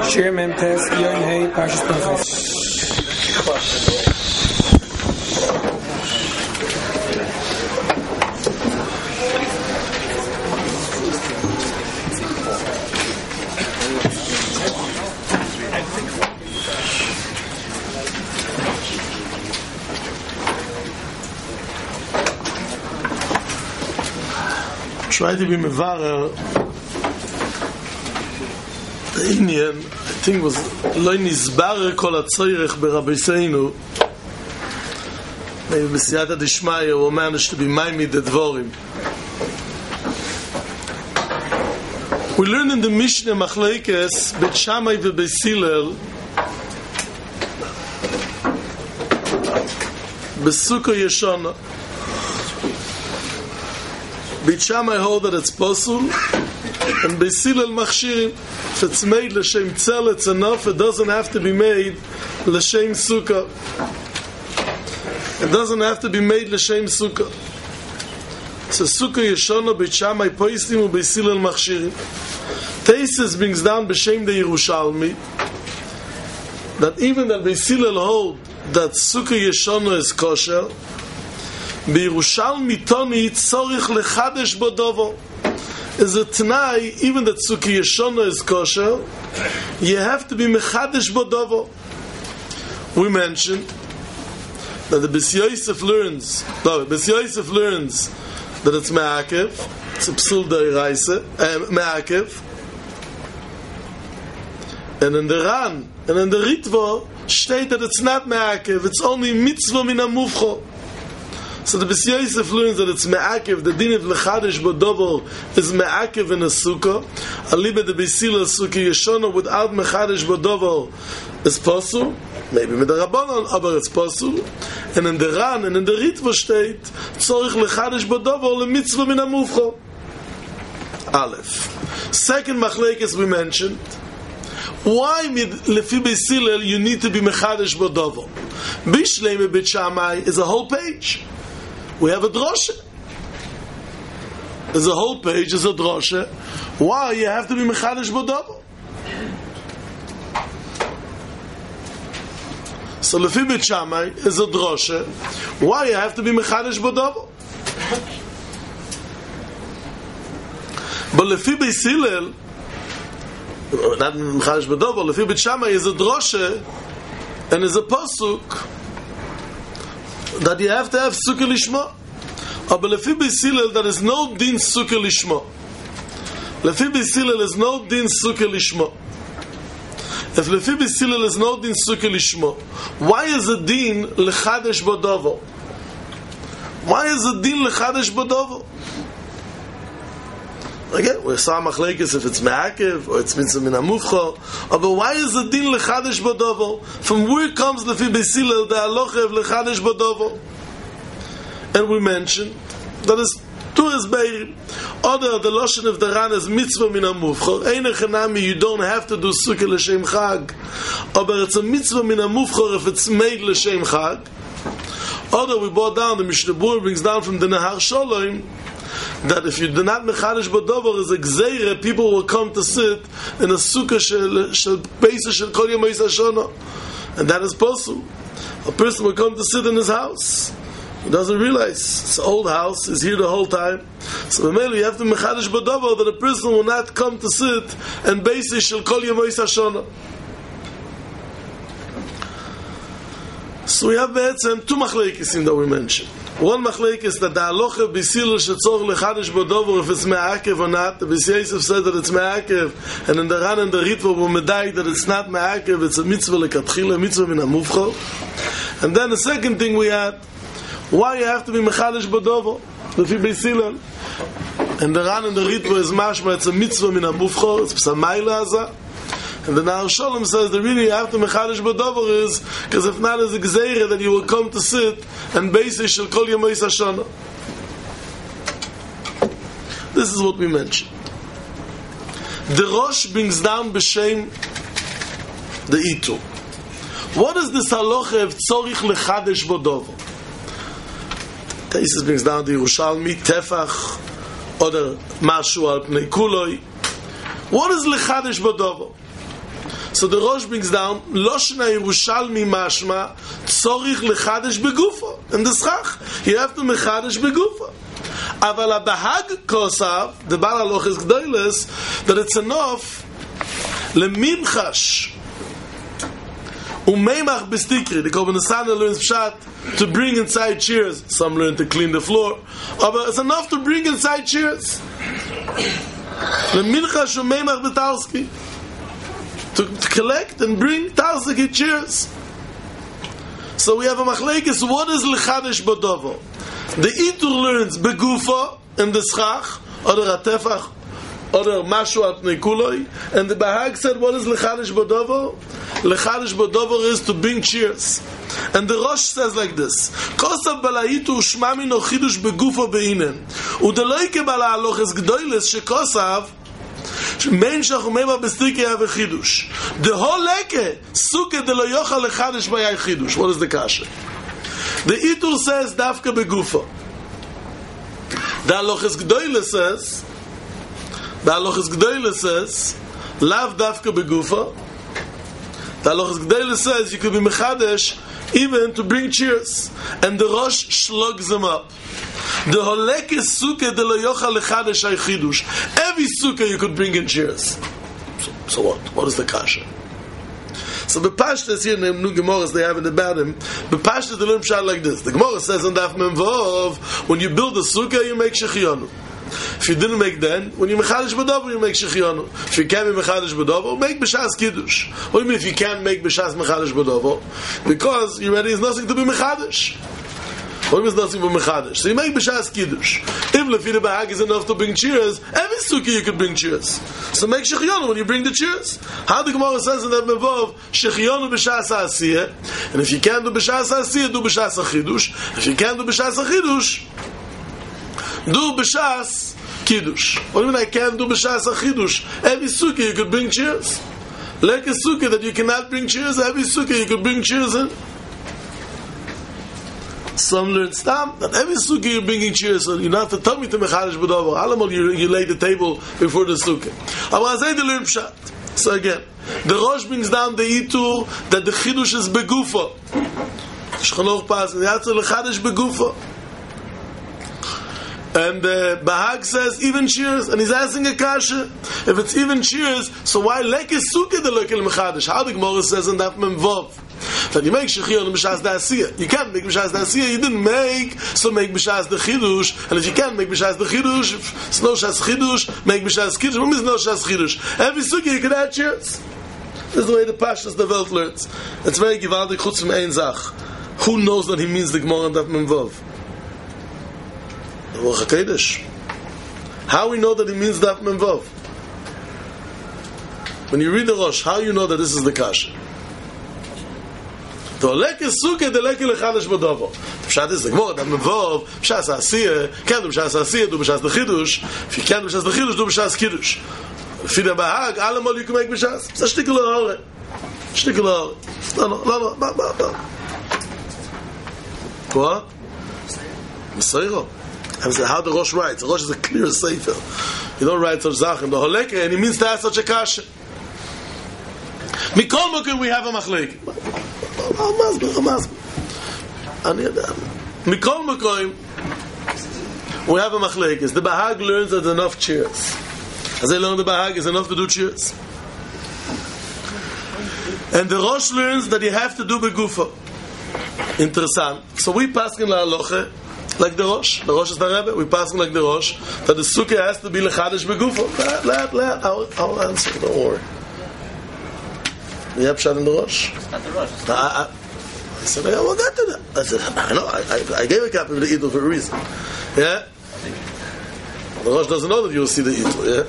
Shir Memtes Yom Hey Parshas Pinchas. Try to be mevarer. The Indian, I think, was lo nizbarer kol hatzoyrech b'Rabbeinu. Maybe b'siyata d'shmaya הוא managed to be maimed the dvorim. We learn in the Mishnah Machlekes Beit Shammai v'Beit Hillel b'Sukkah Yeshana. Beit Shammai hold that it's possible, and Beit Hillel machshirim. If it's made l'shem tzel, it's enough. It doesn't have to be made l'shem sukkah. It doesn't have to be made l'shem sukkah. So Sukkah Yeshana Beit Shammai poistim and Beit Hillel machshirim. Teisus brings down b'shem the Yerushalmi that even that Beit Hillel hold that Sukkah Yeshana is kosher, B'Yerushalmi Toni tzorich lechadesh bo dovo. Is a t'nai, even that Sukkah Yeshana is kosher, you have to be mechadesh bo dovo. We mentioned that the Beis Yosef learns that it's me'akev, it's a psul d'oraisa, me'akev, and in the Ran, and in the Ritva, state that it's not me'akev, it's only mitzvah min ha'muvcho. So the Beis Yosef learns that it's me'akev, the din of lechadesh bodovo is me'akev in a sukkah. Alibe the Beis Hillel Sukkah Yeshana without mechadesh bodovo is possible. Maybe with the Rabbanon, but it's possible. And in the Ran and in the Ritva state, tzorich lechadesh bodovo le mitzvah min ha'muvcho. Aleph. Second machlekes we mentioned. Why lefi Beis Hillel you need to be mechadesh bodovo? Bishleim Beit Shammai is a whole page. We have a drosha. There's a whole page, there's a drosha. Why you have to be mechadesh bodovo? So lefi Beit Shammai is a drosha. Why you have to be mechadesh bodovo? But lefi Beis Hillel, not mechadesh bodovo, lefi Beit Shammai is a drosha and is a pasuk that you have to have sukkah lishma. But lefi Beis Hillel there is no din sukkah lishma. Lefi Beis Hillel is no din sukkah lishma. If lefi Beis Hillel is no din sukkah lishma, why is a din lechadesh bodovo? Why is a din lechadesh bodovo? Again, we saw machlekes if it's me'akev or it's mitzvah min ha'muvcho. But why is the din lechadesh bodovo? From where comes lefi Beis Hillel the halacha of lechadesh bodovo? And we mentioned that is two esbeirim. Other the lashon of the Ran is mitzvah min ha'muvcho. Ein echanami, you don't have to do sukkah l'shem chag. But it's a mitzvah min ha'muvcho if it's made l'shem chag. Other we brought down, the Mishnah Berurah brings down from the Nahar Sholem, that if you do not mechadesh bodover is a gzeira, people will come to sit in a sukkah shel beisa shel kol yom hashana, and that is possible. A person will come to sit in his house. He doesn't realize it's an old house. He's here the whole time. So maybe you have to mechadesh bodover that a person will not come to sit and beisa shel kol yom hashana. So we have two machlekes in that we mentioned. One machlek is that the halacha Beis Hillel shetzorich lechadesh bodover if it's me'akev or not. The Beis Yosef said that it's me'akev, and in the Ran and the Ritva we medayik that it's not me'akev, it's a mitzvah lekatchila, mitzvah min ha'muvcho. And then the second thing we had, why you have to be mechadesh bodover lefi Beis Hillel. And the Ran and the Ritva is mashma, it's a mitzvah min ha'muvcho, it's p'samayla hazah. And the Nahar Sholem says the really after mechadesh bodover is because if not is a gzeira that you will come to sit and beisa shel kol yom hashana. This is what we mentioned. The Rosh brings down b'shem the Itu. What is this halacha of tzorich lechadesh bodover? Teisus brings down the Yerushalmi, Tefach, other Mashu al Pnei Kuloi. What is lechadesh bodover? So So the Rosh brings down Loshna Yerushalmi Mashma Tzorich Lechadesh Begufo. In the Schach, you have to Mechadesh Begufo. Aval HaBahag Kosav, the Baal HaLoches Gdoiles, that it's enough Lemimchash Umeimach Bestikri. The Korban Nesanah learns Pshat to bring inside chairs. Some learn to clean the floor. But it's enough to bring inside chairs. Lemimchash Umeimach Betalski. To collect and bring Talsiki chairs. So we have a machlekes. What is Lechadesh Bodovo? The Itur learns Begufa in the Schach, or the Ratefach, or the Mashu at Nekuloi, and the Bahag said, what is Lechadesh Bodovo? Lechadesh Bodovo is to bring cheers. And the Rosh says like this: Kosav balaitu ushmami no chidush begufa beinen, udeloike bala aloches gdoiles shekosav main shachumeva bestike have chidush. The whole leke suke de lo yochal lechadesh bayay chidush. What is the kasha? The Itur says dafka begufa. The aloches gdoiles says lav dafka begufa. The aloches gdoiles says you could be mechadesh even to bring cheers, and the Rosh slugs them up. The holek is suke de lo yochal lechadesh ay chidush. Every suke you could bring in cheers. So what? What is the kasha? So the Pashtas here in the new Gemaras they have in the Badim, the Pashtas they learn pshat like this. The Gemara says in Daf Memvov, when you build a sukkah, you make shechianu. If you didn't make then, when you mechadesh b'dover, you make shechianu. If you can't be mechadesh b'dover, make b'shas kiddush. What do you mean if you can't make b'shas mechadesh b'dover? Because you already has nothing to be mechadesh. What means nothing but mechadesh? So you make b'shas kiddush. If lefida bahag is enough to bring cheers, every sukkah you could bring cheers. So make shechianu when you bring the cheers. How the Gemara says in that Mevov, shechianu b'shas ha'asiyah, and if you can't do b'shas ha'asiyah, do b'shas ha'chidush. If you can't do b'shas ha'chidush, do b'shas kiddush. What do you mean I can't do b'shas ha'chidush? Every sukkah you could bring cheers. Like a sukkah that you cannot bring cheers, every sukkah you could bring cheers in. Some learn stam that every sukkah you're bringing cheers, so you don't have to tell me to mechadesh b'dover. Alamal you lay the table before the sukkah. I say the learn pshat. So again, the Rosh brings down the Itur that the chidush is begufa. Shulchan Aruch passes you have to lechadesh begufa. And Bahag says even cheers, and he's asking a kasha. If it's even cheers, so why lekes sukkah the lekel mechadesh? How the Gemara says in Daf Memvov that you make shechianu b'shas da'asiyah. You can't make b'shas da'asiyah. You didn't make, so make b'shas the chidush. And if you can't make b'shas the chidush, if it's no shas chidush, make b'shas kiddush. What means no shas chidush? Every sukkah you can add cheers. This is the way the Pashtas the Welt learns. It's very givaldik chutz from ein zach. Who knows that he means the Gemara in Daf Memvov? How we know that it means Daf Memvov? When you read the Rosh, how you know that this is the kasha? The leke sukkah, the leke lechadesh b'dover. Pshat is the Gemara Daf Memvov. B'shas ha'asiyah, can't do b'shas ha'asiyah, do b'shas the chidush. If you can't do b'shas the chidush, do b'shas kiddush. If you bahag, alamal you can make b'shas. It's a shtickle ha'ore. Shtickle ha'ore. No. What? M'sayro. I said, how the Rosh writes? The Rosh is a clear sefer. You don't write such Zachem. The Holeke, and he means to ask such a kasha. Mikol Mokim, we have a machlek. Mikol Mokim, we have a machlek. The Bahag learns that enough cheers. As they learn the Bahag, is enough to do cheers. And the Rosh learns that you have to do begufa. Interessant. So we pass in la halacha like the Rosh. The Rosh is the Rebbe. We pass like the Rosh that the sukkah has to be lechadesh begufa. I'll answer. Don't worry. You have pshat in the Rosh? It's not the Rosh. I said, I will get to that. I said, I know. I gave a copy of the Idul for a reason. Yeah? The Rosh doesn't know that you will see the Idul. Yeah?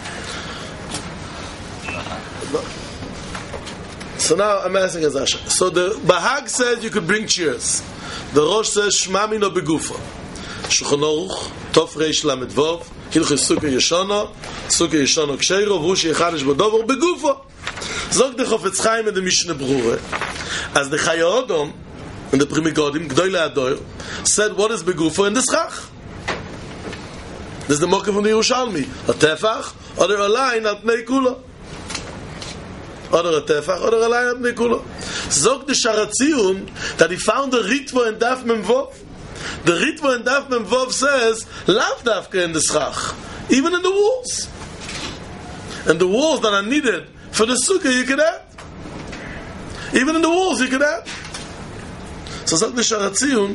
So now I'm asking Azasha. So the Bahag says you could bring cheers. The Rosh says Shmami no begufa. Shulchan Aruch Tov Reish Lamed Vov Hilchos Sukkah Yeshana Ksheiro V'Hu Shechadesh B'Dover begufa. Zog the Chofetz Chaim and the Mishnah Brura as the Chayei Odom and the Pri Megadim Gdoilei Adoir said what is begufa in the Schach. This is the Mokem from the Yerushalmi. A tefach or a line at Pnei Kula. oder a tefach, oder a line bnei kula. Zog the Sharatzion that he found the Ritva in Daf Mem Vov. The Ritva in Daf Mem Vov says, lav dafka in the schach, even in the walls. And the walls that are needed for the sukkah, you could add. Even in the walls, you could add. So zog the Sharatzion,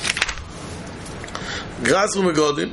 Gras u'megodim,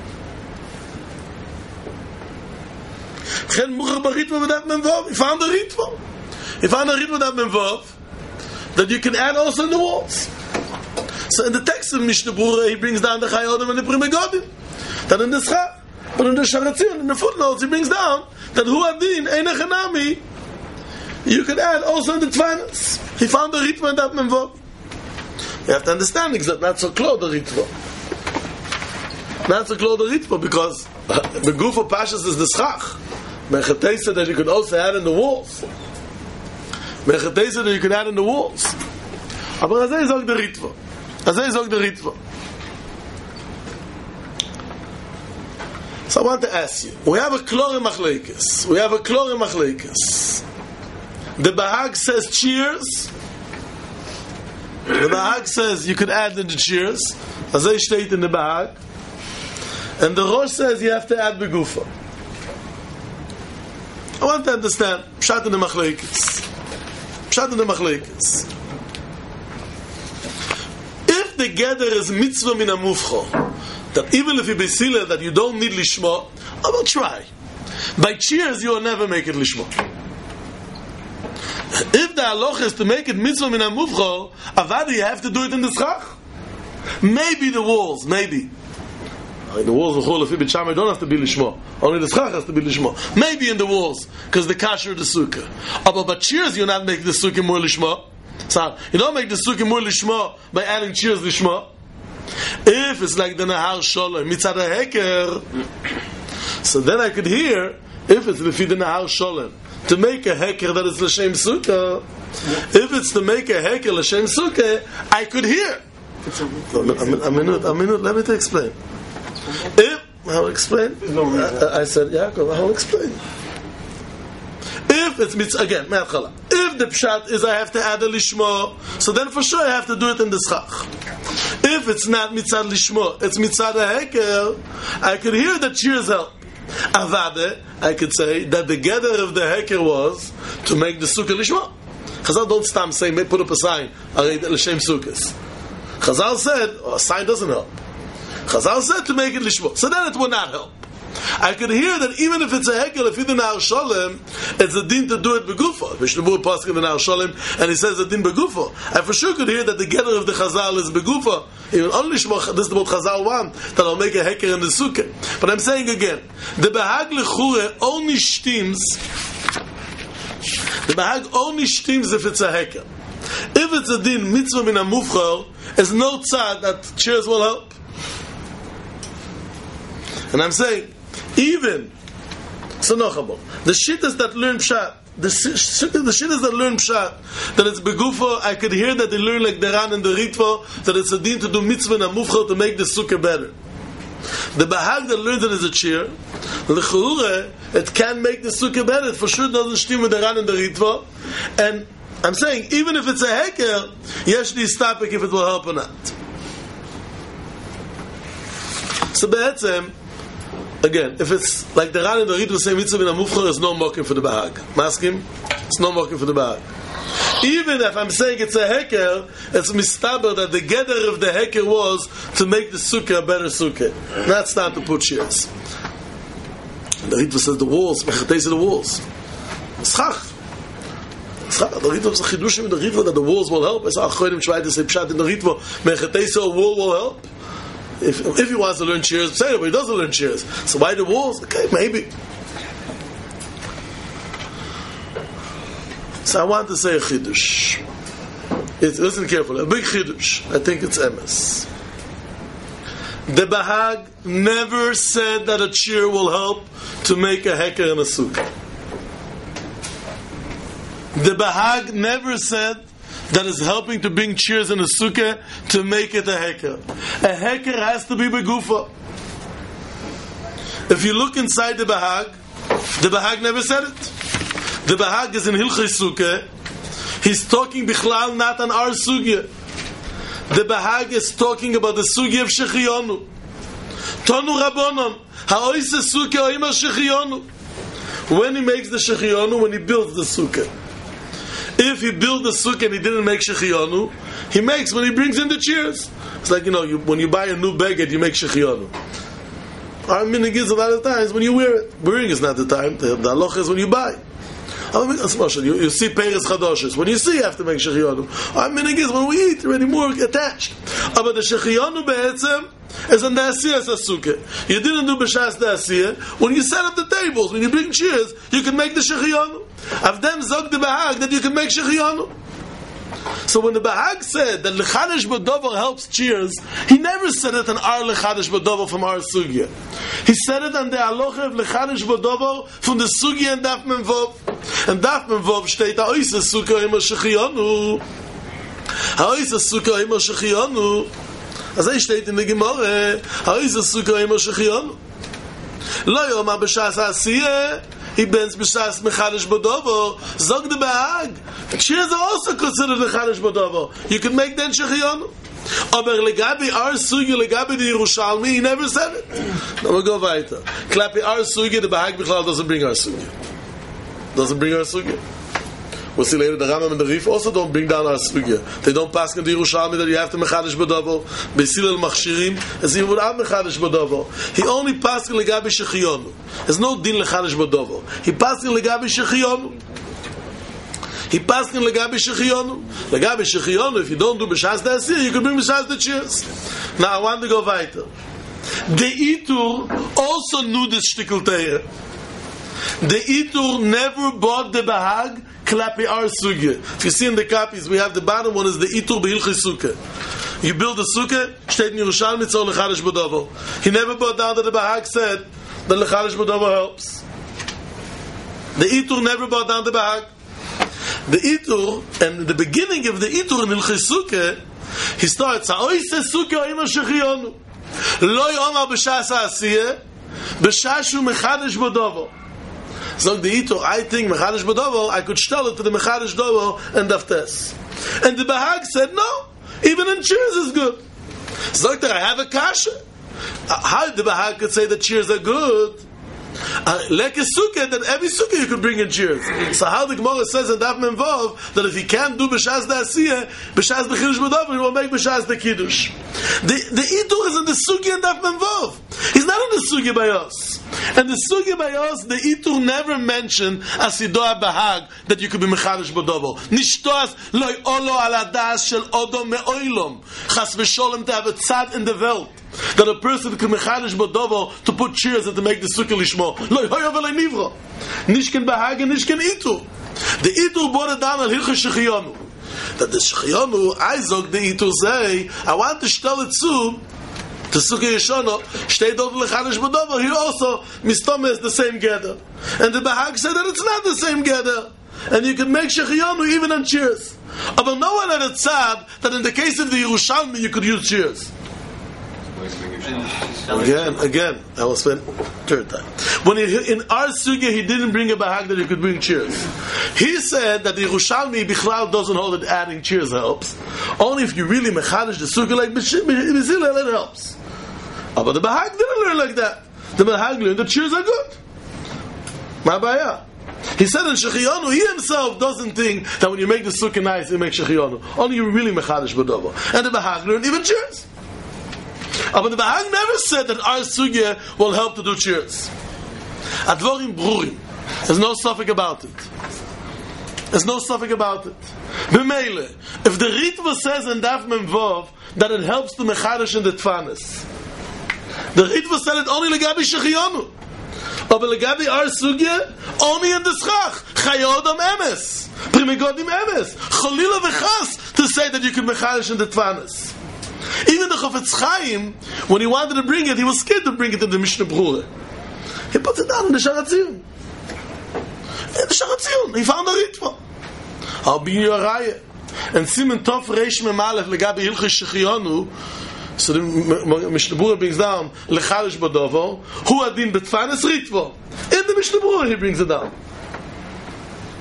Chen mucher b'ritva v'daf Mem Vov. He found the Ritva. He found the Ritva v'daf Mem Vov that you can add also in the walls. So in the text of Mishnah Berurah, he brings down the Chayodim and the Pri Megodim. That in the Schach, but in the Sharatzion, in the footnotes, he brings down that Hu Adin, Eina Chanami, you can add also in the Tvanas. He found the Ritva and Daf Mem Vov. You have to understand it's not so close the Ritva. Not so close the Ritva because the goof of Pashas is the Schach. Mechatesa that you could also add in the walls. Mechatesa that you could add in the walls. Aber Azay zog the Ritva. Azay zog the Ritva. So I want to ask you. We have a Klor Machlekes. The Bahag says cheers. The Bahag says you could add in the cheers. Azay state in the Bahag. And the Rosh says you have to add Begufa. I want to understand Pshat in the Machlekes. If the gather is mitzvah min amufcho, that even if you be sila that you don't need lishma, I will try. By cheers you will never make it lishma. If the halacha is to make it mitzvah min amufcho, avadi you have to do it in the schach. Maybe the walls, maybe. The walls of Chol Lefi Beit Shammai don't have to be lishma. Only the schach has to be lishma. Maybe in the walls, because the kasher of the sukkah. But cheers, you not make the sukkah more lishma. So you don't make the sukkah more lishma by adding cheers lishma. If it's like the Nahar Sholem mitzad heker, so then I could hear if it's lefi the Nahar Sholem to make a heker that is l'shem sukkah. If it's to make a heker l'shem sukkah, I could hear. A minute. Let me explain. I'll explain. I said, Yaakov, I'll explain. If it's mitzvah, again, me'atchala. If the pshat is I have to add a lishma, so then for sure I have to do it in the schach. If it's not mitzad lishma, it's mitzad heker, I could hear that cheers help. Avade, I could say that the gather of the heker was to make the sukkah lishma. Chazal don't stam say, put up a sign, l'shem sukkahs. Chazal said, a sign doesn't help. Chazal said to make it lishma. So then it would not help. I could hear that even if it's a hekel, if it's a Nahar Sholem, it's a din to do it begufa. Mishnah Berurah pasuk in the Nahar Sholem, and he says a din begufa. I for sure could hear that the gather of the Chazal is begufa. Even only lishma, this is what Chazal want, that I'll make a hekel in the sukkah. But I'm saying again, the Bahag Lechure only stims. The Bahag only stims if it's a hekel. If it's a din mitzvah min amufchar, there's no tzad that cheers will help. And I'm saying, even so, the shittas that learn pshat, the shittas that learn pshat, that it's begufa, I could hear that they learn like the Ran and the Ritva, that it's a din to do mitzvah and amufcha to make the sukkah better. The Bahag that learns it as a cheer, l'chureh, it can make the sukkah better. It for sure doesn't stim with the Ran and the Ritva. And I'm saying, even if it's a heker, yesh li stapik if it will help or not. So be'etzem, again, if it's like the Ran and the Ritva say mitzvah min amufchar, there's no mokim for the Bahag. Maskim? It's no mokim for the Bahag. Even if I'm saying it's a heker, it's mistaber that the gather of the heker was to make the sukkah a better sukkah. That's not to put cheers. The Ritva says the walls, mechatei say the walls. Schach. The Ritva is a chidushim in the Ritva that the walls will help. It's a chodim try to say pshat in the Ritva, mechatei say a wall will help. If he wants to learn cheers, say it, but he doesn't learn cheers. So why the walls? Okay, maybe. So I want to say a chidush. Listen carefully. A big chidush. I think it's emes. The Bahag never said that a cheer will help to make a heker and a sukkah. The Bahag never said that is helping to bring cheers in a sukkah to make it a heker. A heker has to be begufa. If you look inside the Bahag never said it. The Bahag is in Hilchei Sukkah. He's talking Bichlal not on our Sugya. The Bahag is talking about the Sugya of Shechiyonu. Tonu Rabbonon, Ha'oise Sukkah Oima Shechiyonu. When he makes the Shechiyonu, when he builds the Sukkah. If he built the Sukkah and he didn't make Shechiyonu, he makes when he brings in the chairs. It's like, when you buy a new beged, you make Shechiyonu. Our minig is a lot of times when you wear it. Wearing is not the time. The halacha is when you buy. You see Peres Chadoshes. When you see, you have to make Shechiyonu. Our minig is when we eat, already more attached. But the Shechiyonu be'etzem is on the Asiyah Sukkah. You didn't do B'shas the Asiyah. When you set up the tables, when you bring chairs, you can make the Shechiyonu. Avdem zog the Bahag that you can make Shechiyonu. So when the Bahag said that Lechadesh B'Dover helps cheers, he never said it on our Lechadesh B'Dover from our Sugya. He said it on the Aloche of Lechadesh B'Dover from the Sugya and Daf Memvov. And Daf Memvov steht Ha'oise Sukkah Ima Shechiyonu. Ha'oise Sukkah Ima Shechiyonu. Also steht in der Gemara Ha'oise Sukkah Ima Shechiyonu. Lo yomar b'shas ha'asiyah he bends b'shas Mechadesh B'Dover. Zog the Bahag. Cheers are also considered Mechadesh B'Dover. You can make then Shechiyonu. Aber legabi our Sugya, legabi the Yerushalmi, he never said it. Now we'll go weiter. Klapi our Sugya, the Bahag Bichlal doesn't bring our Sugya. Doesn't bring our Sugya. We'll see later, the Rambam and the Rif also don't bring down our Sugya. They don't pass in the Yerushalmi that you have to Mechadesh B'Dover. Besil al-Machshirim, as he would have Mechadesh B'Dover. He only passed in legabi Shechiyonu. There's no din Lechadesh B'Dover. He passed in legabi Shechiyonu. He passed in legabi Shechiyonu. Legabi Shechiyonu, if you don't do B'shas the Asiyah, you can bring B'shas the cheers. Now I want to go weiter. The Itur also knew this shtickle teir. The Itur never bought the Bahag klapi our Sugya. If you see in the copies, we have the bottom one is the Itur B'Hilchei Sukkah. You build a Sukkah, steht in Yerushalmi, it's all Lechadesh B'Dover. He never bought down that the Bahag said that Lechadesh B'Dover helps. The Itur never bought down the Bahag. The Itur, and the beginning of the Itur in Hilchei Sukkah, he starts, Ha'oise Sukkah Ima Shechiyonu. Lo yomar b'shas ha'asiyah, b'shashu Mechadesh B'Dover. So the Itur, I think Mechadesh B'Dover, I could tell it to the Mechadesh B'Dover and Daftes. And the Bahag said, no, even in cheers is good. So I have a kasha. How the Bahag could say that cheers are good? Like a sukkah, that every sukkah you could bring in cheers. So how the Gemara says in Daf Memvov that if he can't do b'shas the asiyah, b'shas the chiddush b'dover, he will make b'shas the kiddush. The Itur is in the sukkah in Daf Memvov. He's not in the sukkah by us. And the sukkah by us, the Itur never mentioned asidoah bahag that you could be mechadesh b'dover. Nishtoas loy olo al adas shel odo me'oilom. Chas v'sholem to have a tzad in the world. That a person can mechadesh b'dover to put cheers and to make the sukkah lishmo. Loy hoya v'lei nivro. Nishken bahag and nishken Itur. The Itur brought it down al hilchei Shechiyonu. That the Shechiyonu, I zog the Itur say, I want to tell it to Sukkah Yeshana, steht dort Lechadesh B'Dover, he also mistomes the same gather. And the Bahag said that it's not the same gather. And you can make Shechiyonu even on cheers. But no one had a tzad that in the case of the Yerushalmi you could use cheers. Again, I will spend third time. When in our sugya he didn't bring a bahag that he could bring cheers. He said that the Yerushalmi Bichlal doesn't hold that adding cheers helps. Only if you really mechadesh the sugya like Bezilel, it helps. But the bahag didn't learn like that. The bahag learned that cheers are good. Ma baya. He said in Shechiyonu, he himself doesn't think that when you make the sukkah nice, you make Shechiyonu. Only you really mechadesh b'dover. And the bahag learned even cheers. But the Bahag never said that our sugya will help to do cheers. Advorim brurim. There's no suffix about it. There's no suffix about it. B'meile, if the Ritva says in Daf Memvov that it helps to mechadesh in the Tfanis, the Ritva said it only legabi Shechiyonu. But legabi our sugya, only in the Schach. Chayodam emes. Primigodim emes. Cholila v'chas to say that you can mechadesh in the Tfanis. Even the Chofetz Chaim, when he wanted to bring it, he was scared to bring it to the Mishnah Brura. He put it down in the Sharatzion. In the Sharatzion, he found a Ritva. I'll be your Raya. And Simen Tov Reish Mem Aleph legabi Hilchei Shechiyonu, so the Mishnah Brura brings down Lechadesh B'Dover, Hu Adin B'Tfanis Ritva. In the Mishnah Brura he brings it down.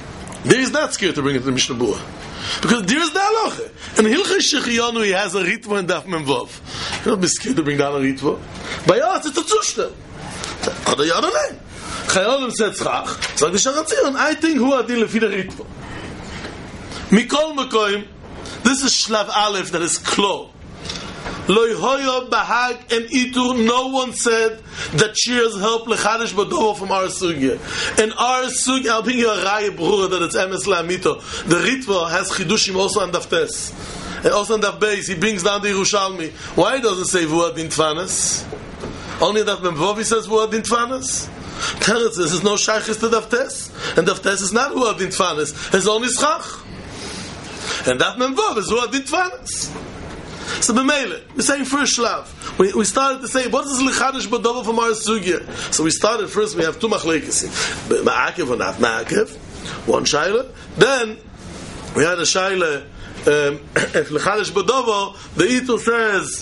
There is not scared to bring it to the Mishnah Berurah. Because there is the halacha. And Hilchei Shechiyanu, he has a ritva and daf memvav. You're not be scared to bring down a ritva. By us, it's a tzushta. Other name. Chayolim said tzchach. So the Sharatzion, I think who adin lefi the ritva. Mikol mekoim, this is Shlav Aleph that is klo. Loi hoyo bahag and itur, no one said that cheers help lechadish badovo from our sugya. And our sugya, I'll bring you a raya brura that it's emes la'amito. The ritva has chidushim also on daftes. And also on daf beis, he brings down the Yerushalmi. Why doesn't say vuad din tfanas? Only that Memvovi says vuad din tfanas. Teretz, this is no shaykhis to daftes. And daftes is not vuad din tfanas. It's only schach. And that Memvov is vuad din tfanas. So b'meile, we're saying first shlav. We started to say, what is l'chadish b'dovo from our sugya? So we started first, we have two machlekes. Ma'akev or not ma'akev. One shaila. Then, we had a shaila, if l'chadish b'dovo, the Itur says,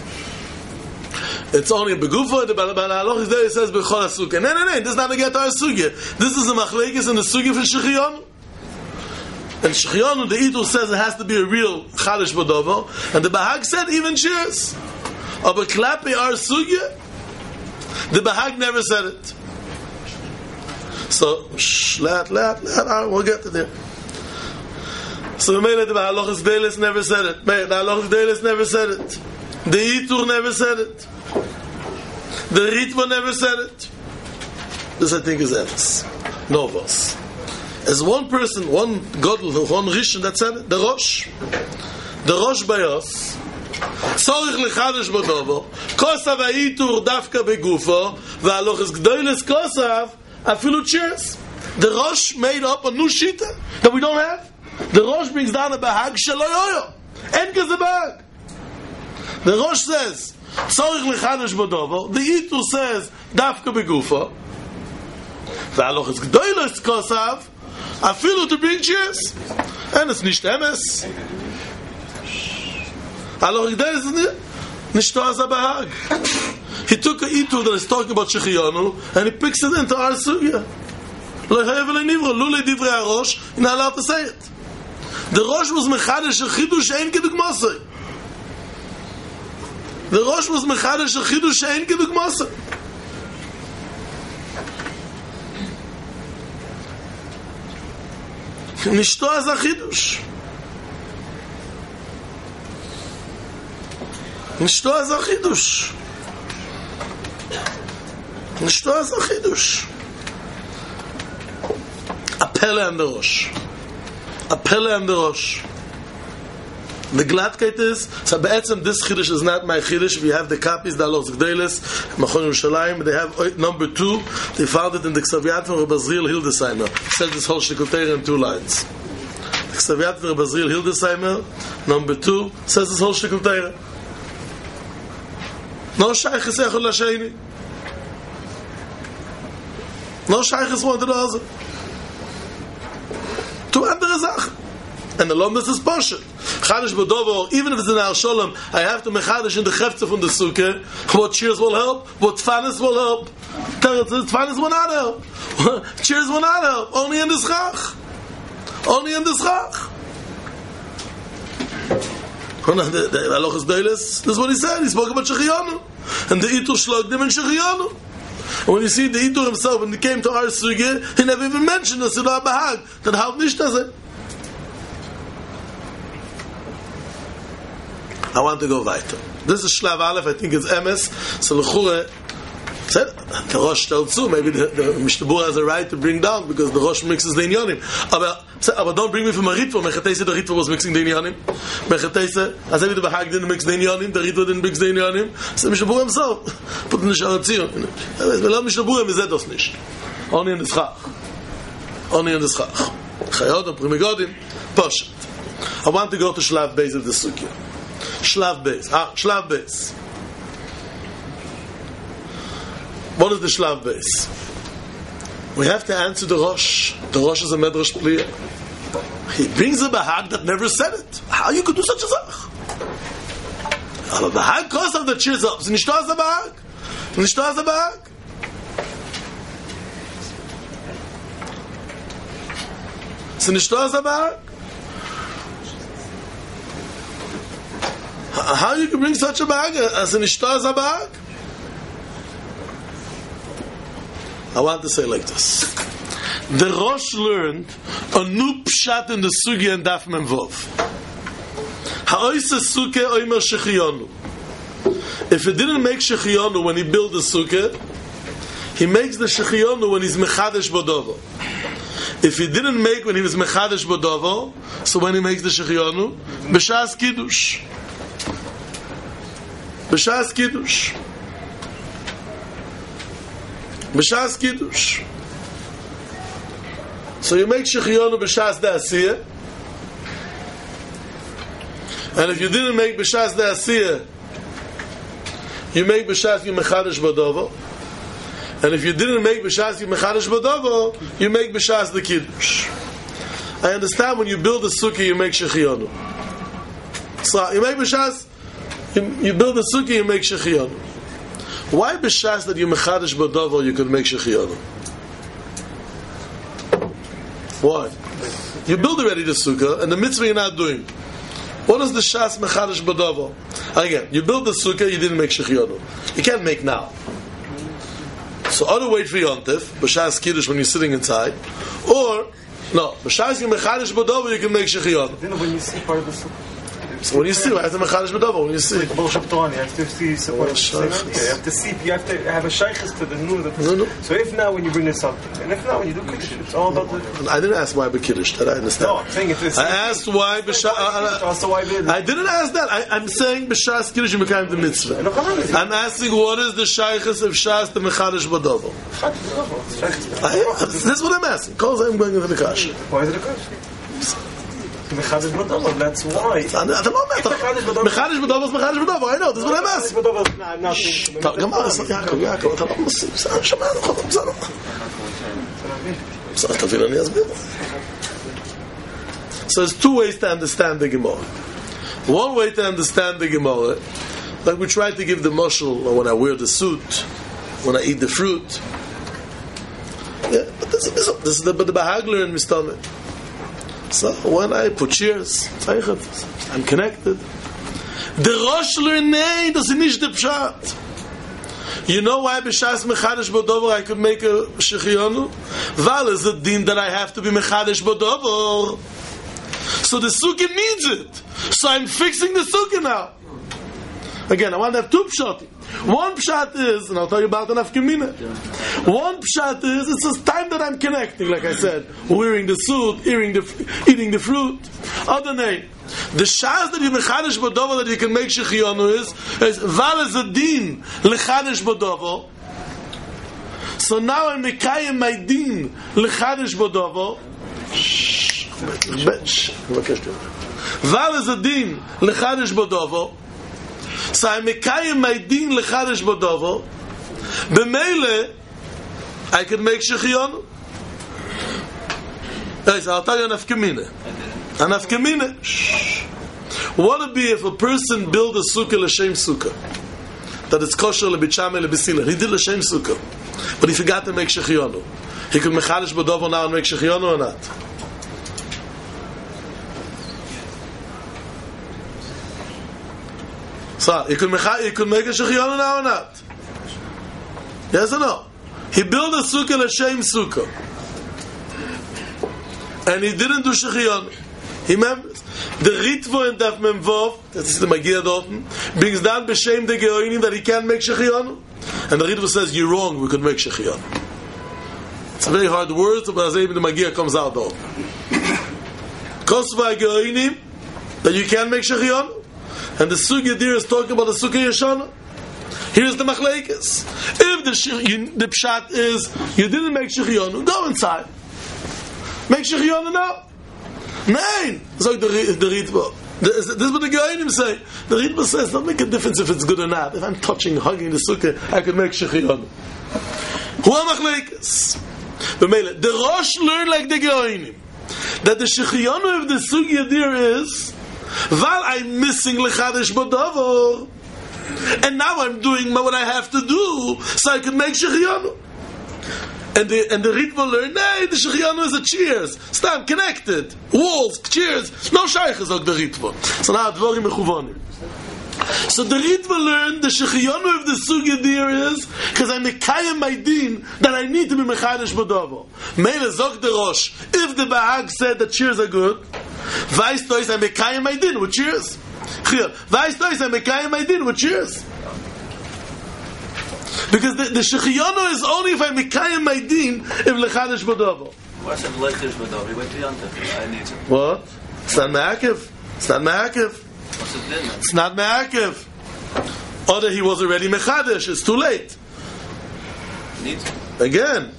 it's only begufa, the Balaloch is there, it says b'chol ha-sugya. No, this is not to get our sugya. This is a machlekes in the sugya for Shechionu. And Shechionu, the Itur says it has to be a real Chadish Badovo, and the Bahag said even cheers. Aber klape our sugya, the Bahag never said it. So, we'll get to there. So, the Halochas Deilis never said it. The Halochas Deilis never said it. The Itur never said it. The Ritva never said it. This, I think, is Emes. No boss. As one person, one Godel, one Rishon that said it, the Rosh Bayos, Tzorich lechadish badovo, Kosav ha'itur dafka begufo, v'alochas gdoiles Kosav, afilu cheers. The Rosh made up a new shita that we don't have. The Rosh brings down a bahag shaloyoyo. En keze bahag. The Rosh says, Tzorich lechadish badovo, the Itur says, dafka begufo, v'alochas gdoiles Kosav, afilu to bring cheers, and it's nicht emes. Aloch there is nicht as a bahag. He took a Itur that is talking about Shechionu and he picks it into our sugya. Lo havel nivro lo le divrei harosh. You're not allowed to say it. The Rosh was mechadish a chidush ein kedugmasei. The Rosh was mechadish a chidush ein kedugmasei. Nishto as a chidush. Nishto as a chidush. Nishto as a chidush. A pele and the Rosh. A pele and the Rosh. The gladkeit is, so be'etzem this chidush is not my chidush. We have the copies, the Aloch Zgdelis, Machon Yerushalayim. They have number 2. They found it in the Ksaviat from Rabbi Azriel Hildesheimer. It says this whole shtikotera in 2 lines. The Ksaviat from Rabbi Azriel Hildesheimer, number 2, says this whole shtikotera. No shaykhis echol l'shayni. No shaykhis one to the other. Two andere Sachen. And the Lomdas is Poshet. Chadish Badovo, even if it's in Al Sholem, I have to mechadish in the Chefze from the Sukkah. What cheers will help? What Tfanis will help? Tfanis will not help. Cheers will not help. Only in the Schach. Only in the Schach. The Alochas Deilis, this is what he said. He spoke about Shechionu. And the Itur slugged him in Shechionu. And when you see the Itur himself, when he came to our Sugya, he never even mentioned the Siddha Bahag. That how nicht does it? I want to go weiter. This is Shlav Aleph, I think it's Emes. So L'chure said, the Rosh told zu, maybe the Mishnah Berurah has a right to bring down, because the Rosh mixes the Inyanim. But don't bring me from a Ritva. Mechatese, the Ritva was mixing the Inyanim. Mechatese, as if the Bahag didn't mix the Inyanim, the Ritva didn't mix the Inyanim. So Mishnah Berurah himself put in the Sharatzion. Well, Mishnah Berurah is edos nicht. Only in the Schach. Only in the Schach. Chayot, Primigodim, Poshet. I want to go to Shlav Beis of the Sugya. Shlav Beis. Shlav Beis. What is the Shlav Beis? We have to answer the Rosh. The Rosh is a Medrash Pliya. He brings a Bahag that never said it. How you could do such a Zach? Aber Bahag kostet the cheers up. Nicht da a Bahag. Nicht da a Bahag. So nicht da Sabak. How you can bring such a bag as an ishtar zabak? I want to say like this. The Rosh learned a new pshat in the sugi and daf memvov. Ha'oise suke oimer shechiyonu. If he didn't make shechiyonu when he built the sukkah, he makes the shechiyonu when he's mechadesh bodovo. If he didn't make when he was mechadesh bodovo, so when he makes the shechiyonu, b'shas kiddush. B'shas kiddush. B'shas kiddush. So you make shechiyonu b'shas da'asiyah, and if you didn't make b'shas da'asiyah, you make b'shas you mechadish bodovo, and if you didn't make b'shas you mechadish bodovo, you make b'shas the kiddush. I understand when you build a sukkah you make shechiyonu. So you make b'shas. You build a sukkah, you make shechiyonu. Why b'shas that you mechadish bodovo you could make shechiyonu? Why? You build already the sukkah, and the mitzvah you're not doing. What is the shas mechadish bodovo? Again, you build the sukkah, you didn't make shechiyonu. You can't make now. So either wait for yontif, b'shas kiddush when you're sitting inside, or no, b'shas you mechadish bodovo you can make shechiyonu. Then when you see part of the sukkah. So when you see, I have to mechadish bodovo. When you see, like you have to see support. You have to see. You have to have a shaykhis to the nur. No. So if now when you bring this up, and if now when you do kiddush, it's all about the. I didn't ask why b'kiddush. That I understand. No, I'm saying it's. I asked why b'shas. I didn't ask that. I'm saying b'shas kiddush you mekayim the mitzvah. I'm asking what is the shaykhis of shas the mechadish bodovo. This is what I'm asking. Because I'm going into the kasha. Why is it a kasha? Mechadish bodovo. That's why. I don't know. Mechadish bodovo is mechadish bodovo. I know. This is what I'm asking. Gemara, Yaakov, אתה לא מוסיף. שמענו, בסדר. בסדר, תבין, אני אסביר. So there's two ways to understand the Gemara. One way to understand the Gemara, like we try to give the mashal when I wear the suit, when I eat the fruit. Yeah, but this is the Bahagler and Mistame. So when I put cheers, I'm connected. The Rosh Lernei, das ist nicht der Pshat. You know why b'shas mechadish bodover I could make a shechiyonu? Val is a din that I have to be mechadish bodover. So the sukkah needs it. So I'm fixing the sukkah now. Again, I want to have two pshatim. One pshat is, and I'll tell you about an afkemina. One pshat is, it's a time that I'm connecting, like I said, wearing the suit, eating the fruit. Other name. The shas that you mechadish bodovo that you can make shechiyonu is val is a din lechadish bodovo. So now I'm mekayim my din lechadish bodovo. Val is a din lechadish bodovo. So I'm mekayim my din lechadish bodovo. B'meile I can make shechiyonu. So I'll tell you an afkemina. An afkemina. What would be if a person build a sukkah l'shem sukkah? That it's kosher l'bichame l'bisila. He did l'shem sukkah, but he forgot to make shechiyonu. He could mechadish bodovo now and make shechiyonu or not? So he could make a shechiyonu now or not? Yes or no? He built a sukkah l'shem sukkah, and he didn't do shechiyonu. He remembers the Ritvo and Daf Memvov, that's the Magia Dorten, brings down b'shem the Geoinim that he can't make shechiyonu, and the Ritvo says you're wrong. We could make shechiyonu. It's a very hard word, but even the Magia comes out though. Kosva Geoinim that you can't make shechiyonu, and the Sugya Dir is talking about the Sukkah Yeshana. Here's the Machlekes. If the pshat is you didn't make shechiyonu, go inside. Make shechiyonu now. Nein, sagt the Ritva. This is what the Geonim say. The Ritva says, don't make a difference if it's good or not. If I'm touching, hugging the sukkah, I can make shechiyonu. Who am Machlekes? The Rosh learned like the Geonim that the shechiyonu of the sugya there is while I'm missing lechadish bodovo, and now I'm doing what I have to do so I can make shechiyonu. And the Ritva learn, nay, the Shechianu is a cheers. Stam, connected. Walls, cheers. No Shaykhs of the Ritva. So now, Dvorim Mechuvanim. So the Ritva learned the Shechianu of the Sugya there is because I'm Mekayim my din that I need to be Mechadesh Bodovo. Mele Zog the Rosh. If the Bahag said that cheers are good, Vais Tois I'm Mekayim my din with cheers. Vais Tois I'm Mekayim my din with cheers. Because the Shechianu is only if I'm Mekayim my din if Lechadesh Bodovo. What's if Lechadesh Bodovo? He went to Yontif. I need to. What? It's not Ma'akiv. It's not Ma'akiv. What's it then? It's not Me'akev. Or he was already Mechadesh. It's too late. Needs. Again.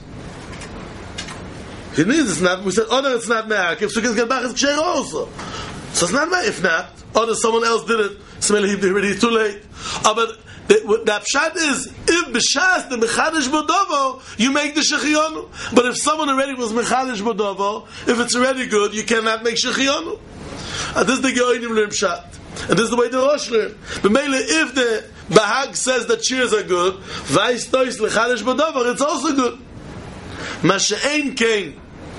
He needs. It's not. We said, it's not Me'akev. So he can get back his Ksher also. So it's not Me'akev. If not, someone else did it. Smell he already. It's too late. But the Pshat is, if B'shas the Mechadesh Bodovo, you make the Shechianu. But if someone already was Mechadesh Bodovo, if it's already good, you cannot make Shechianu. And this is the Geoinim learn Pshat. And this is the way the Rosh learn. But mainly, if the Bahag says that cheers are good, Vais Tois Lechadesh Bodover, it's also good. Masha'ein Kain.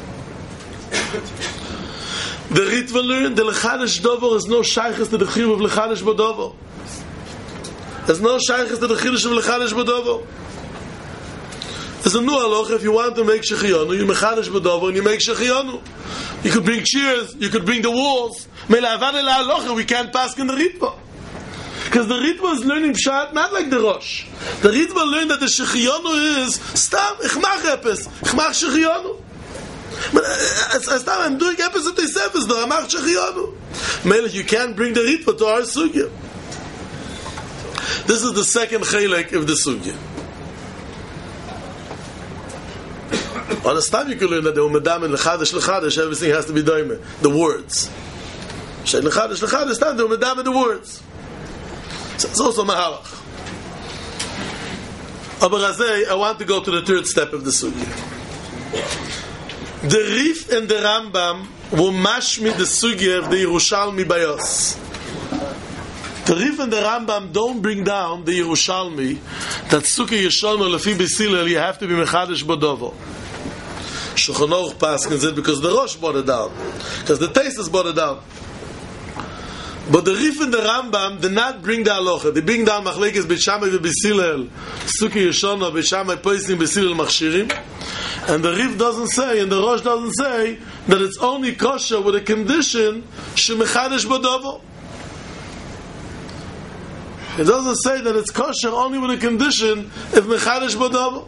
The Ritva learn, the Lechadesh Dover is no Shaykhs to the Chiyuv of Lechadesh Bodover. There's no Shaykhs to the Chiyuv of Lechadesh Bodover. There's a new halacha, if you want to make Shechianu, you Mechadesh Bodover and you make Shechianu. You could bring cheers, you could bring the walls. We can't pass in the Ritva. Because the Ritva is learning Pshat not like the Rosh. The Ritva learned that the Shechianu is Stam, ich mach Epes, ich mach Shechianu. Stam, I'm doing Epes at the Sefes, though, I mach Shechianu. You can't bring the Ritva to our Sugya. This is the second Chelek of the Sugya. On a Stam you can learn that the Umedam and Lechadesh, everything has to be Daime. The words. Shay Lechadesh, Stam, the Umedam and the words. So it's also Mahalach. Aber Razei, I want to go to the third step of the Sugya. The Rif and the Rambam will mashmi the Sugya of the Yerushalmi Bayos. The Rif and the Rambam don't bring down the Yerushalmi that Sukkah Yeshonu Lefi B'Silel you have to be Mechadesh Bodovo. Shulchan Aruch paskins it because the Rosh brought it down, because the Taisus brought it down. But the Rif and the Rambam did not bring the halacha. They bring down Machlekes Beit Shammai and B'Silel, Sukkah Yeshonu, Beit Shammai Poisim B'Silel Machshirim, and the Rif doesn't say, and the Rosh doesn't say that it's only kosher with a condition shemechadesh bodovo. It doesn't say that it's kosher only with a condition if mechadesh bodovo.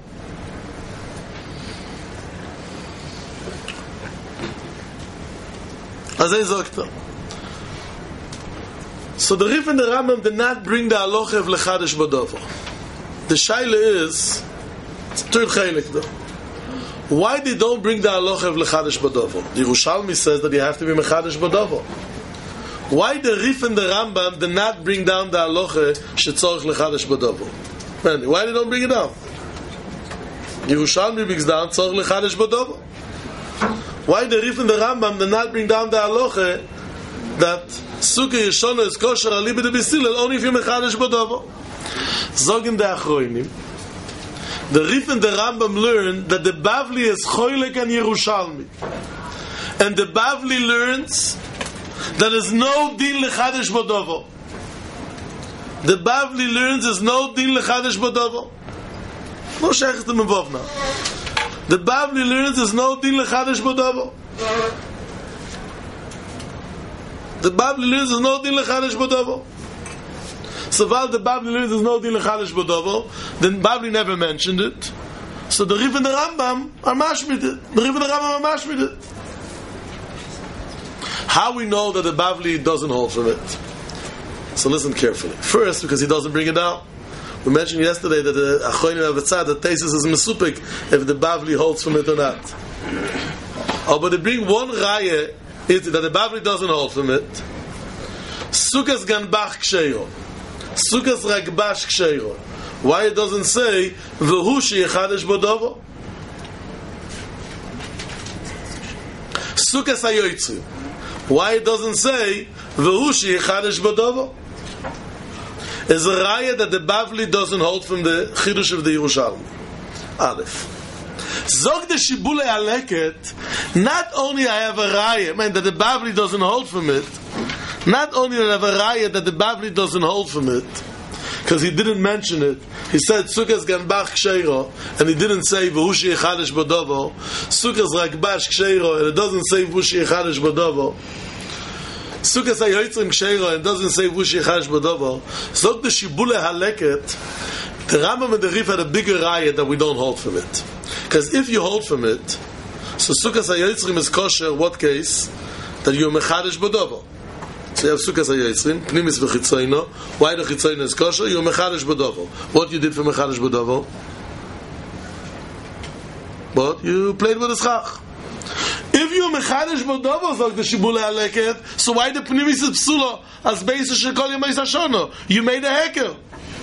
So the Rif and the Rambam did not bring the halacha of lechadesh bodovo. The shaila is, it's a third chaylik though. Why they don't bring the halacha of lechadesh bodovo? The Yerushalmi says that you have to be mechadesh bodovo. Why the Rif and the Rambam did not bring down the halacha shetzorich lechadesh bodovo? Why they don't bring it down? Yerushalmi brings down tzorich lechadesh bodovo. Why the Rif and the Rambam did not bring down the halacha that Sukkah Yeshona is kosher alibi de B'Silel only if you mechadesh bodovo? Zogin the Achroinim. The Rif and the Rambam learn that the Bavli is choylek and Yerushalmi, and the Bavli learns that there's no din lechadesh bodovo. The Bavli learns there's no din lechadesh bodovo. No sheikhs to mevov now. The Bavli learns there's no din lechadesh bodovo. The Bavli learns there's no din lechadesh bodovo. So while the Bavli learns there's no din lechadesh bodovo, then Bavli never mentioned it. So the Rif and the Rambam are mashmid it. The Rif and the Rambam are mashmid it. How we know that the Bavli doesn't hold from it? So listen carefully. First, because he doesn't bring it down. We mentioned yesterday that the Achronim have a tzad, the Taisus is mesupik if the Bavli holds from it or not. Oh, but they bring one raya that the Bavli doesn't hold from it. Sukas ganbach ksheiro. Sukas ragbash ksheiro. Why it doesn't say v'hu sheyechadesh bodovo? Sukas hayoytzu. Why it doesn't say v'hu sheyechadesh bodovo? Is a raya that the Bavli doesn't hold from the Chidush of the Yerushalmi. Aleph. Zog the Shibule Aleket, not only I have a raya, I mean that the Bavli doesn't hold from it, not only that I have a raya that the Bavli doesn't hold from it, because he didn't mention it. He said Sukkos Ganbach Ksheiro, and he didn't say V'hushi Echadish Bodovo. Sukkos Rakbash Ksheiro, and it doesn't say V'hushi Echadish Bodovo. Sukkos Hayotzrim Ksheiro, and it doesn't say V'hushi Echadish Bodovo. Zog the Shibule Haleket, the Rambam and the Rif had a bigger raya that we don't hold from it. Because if you hold from it, so Sukkos Hayotzrim is kosher, what case? That you're Mechadish Bodovo. So you have Sukkos HaYotzrim, Pnimis v'Chitzoino. Why the Chitzoino is kosher? You're Mechadish Bodovo. What you did for Mechadish Bodovo? What? You played with the schach. If you're Mechadish Bodovo, Zog the Shibule Haleket, so why the Pnimis is Psulo? As basis Shekol Yemais HaShono. You made a heker.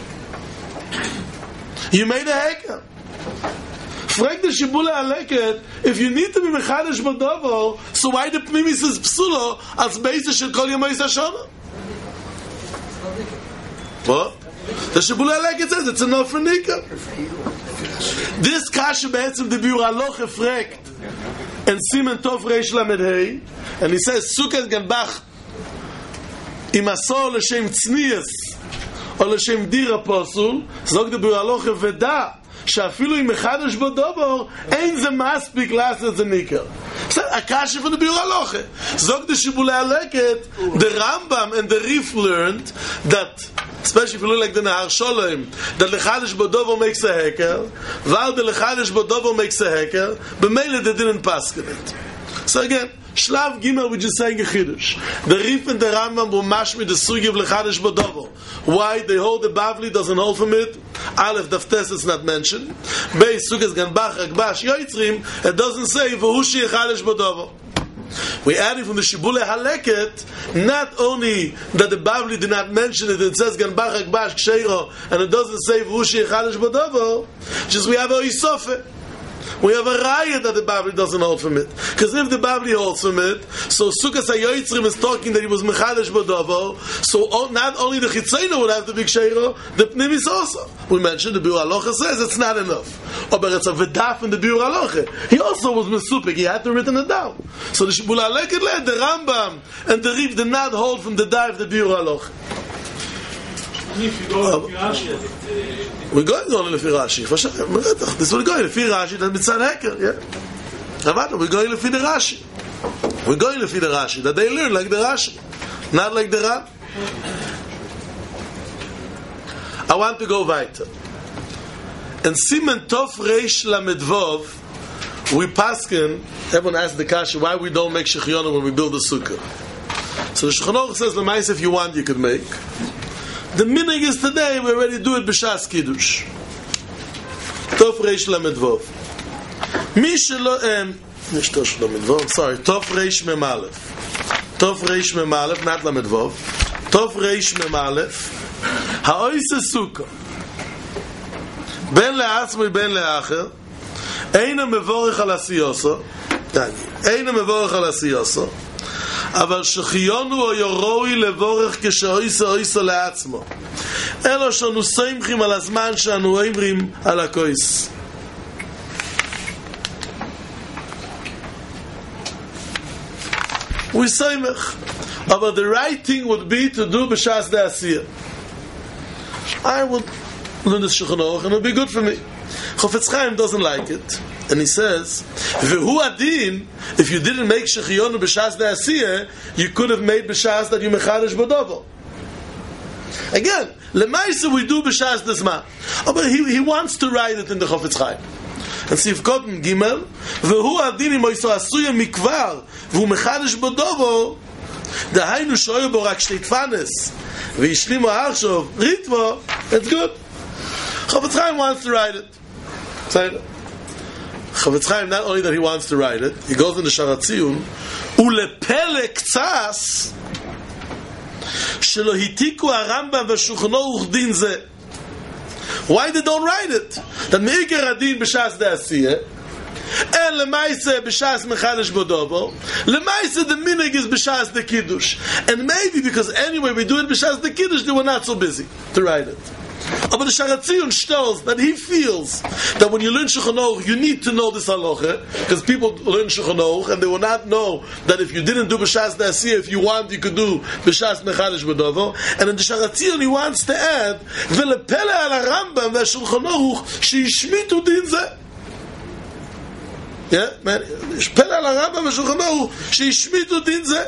You made a heker. Frag the Shibule Haleket, if you need to be Mechadish Bodovo, so why the Pnimis is Psulo as basis of Kol Yemais HaShono? What? The Shibule Haleket says it's enough for Nika. This Kasha Be'etzim the Biur Halocha fragt and Simen Tov Reish Lamed Hei, and he says Sukkot Ganbach im Asor L'Shem Tznius or L'Shem Dira Posul, Zog the Biur Halocha Veda שאפילו אם מחדש בדובר אין זה מספיק לעשות זה ניקר. בסדר, הקשה from the Biur Halocha. Zog the Shibule Haleket, the Rambam and the Rif learned that, especially if you look like the Nahar Sholem, that Lechadish Bodovo makes a heker, while the Lechadish Bodovo makes a heker, but mainly they didn't pass it. So again, Shlav Gimel, we're just saying a Chiddush. The Rif and the Rambam were mashmi the sugi of Lechadish Bodovo. Why? They hold the Bavli doesn't hold from it. Aleph Daftes is not mentioned. Beis Sukkos Ganbach Rakbash Yotzrim, it doesn't say V'hushi Echadish Bodovo. We added from the Shibule Haleket, not only that the Bavli did not mention it, it says Ganbach Rakbash Ksheiro, and it doesn't say V'hushi Echadish Bodovo, just we have a Isofe. We have a raya that the Bavli doesn't hold from it. Because if the Bavli holds from it, so Sukkos HaYotzrim is talking that he was Mechadish Bodovo, so not only the Chitzeino would have to be Ksheiro, the Pnimis also. We mentioned the Biur Halocha says it's not enough. But it's a Vedaf in the Biur Halocha. He also was Mesupik, he had to written it down. So the Shibule Haleket led, the Rambam and the Rif did not hold from the Dai of the Biur Halocha. We're going on Lefi Rashi. This is what we're going. Lefi Rashi, that's Mitzad Heker. Yeah. We're going Lefi the Rashi. We're going Lefi the Rashi. That they learn like the Rashi, not like the Ran. I want to go weiter. And Simen Tov Reish Lamed Vov, we paskin. Everyone asks the Kasha why we don't make Shechionu when we build a sukkah. So the Shulchan Aruch says, L'maisa, if you want, you could make. The minig is today, we already do it b'shas kiddush. Tov Reish Lamed Vov. Sorry, Tov Reish Mem Aleph. Tov Reish Mem Aleph, not Lamed Vov. Tov Reish Mem Aleph. Ha'oise sukkah. Ben le'atzmi ben le'acher. Eina mevorech al asiyoso. Eina mevorech al asiyoso. אבל שחיונו או יורוי לבורך כשאויסו אויסו לעצמו אלו שאנו סיימחים על הזמן שאנו אומרים על הכויס we סיימח אבל the right thing would be to do בשעס דעשייה I would learn this Shulchan Aruch and it would be good for me. Chofetz Chaim doesn't like it and he says V'hu adin, if you didn't make Shechionu b'shas de'asiyah, you could have made b'shas that you mechadish bodovo. Again, lemaisa we do b'shas desma. Oh, but he wants to write it in the Chofetz Chaim. And Sif Kotten Gimel, V'hu adin im oiso asuyah mikvar, v'hu mechadish bodovo, da'hainu shoyo bo rak shtei tfanes, v'yishlimu achshov, ritvo, it's good. Chofetz Chaim wants to write it. Say it. Chofetz Chaim, not only that he wants to write it, he goes in the Sharat Tziyun, ulepele ktsas shelo hitiku harambam v'shulchan aruch din zeh. Why they don't write it? That meikar adin b'shas de'asiyah, and lemaise b'shas mechadish bodovo, lemaise the minig is b'shas the kiddush, and maybe because anyway we do it b'shas the kiddush, they were not so busy to write it. But the Sharatzion tells that he feels that when you learn Shulchan Aruch, you need to know this halacha, because people learn Shulchan Aruch and they will not know that if you didn't do B'Shas Da'asiyah, if you want, you could do B'Shas Mechadesh B'Dovo. And in the Sharatzion he wants to add, Ve'lepele al HaRambam ve'Shulchan Aruch she'ishmitu din zeh. Yeah, man, Pele al HaRambam ve'Shulchan Aruch she'ishmitu din zeh.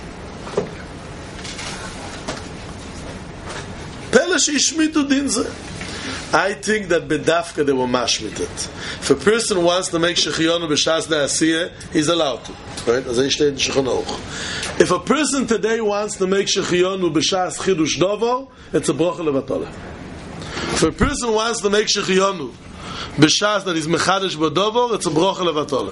Pele she'ishmitu din zeh. I think that bedafka they were mashmit it. If a person wants to make shechiyonu b'shas da'asiyah, he's allowed to. Right? As I state in Shulchan Aruch. If a person today wants to make shechiyonu b'shas chidush dovo, it's a brocha levatole. If a person wants to make shechiyonu b'shas that is mechadesh b'dovo, it's a brocha levatole.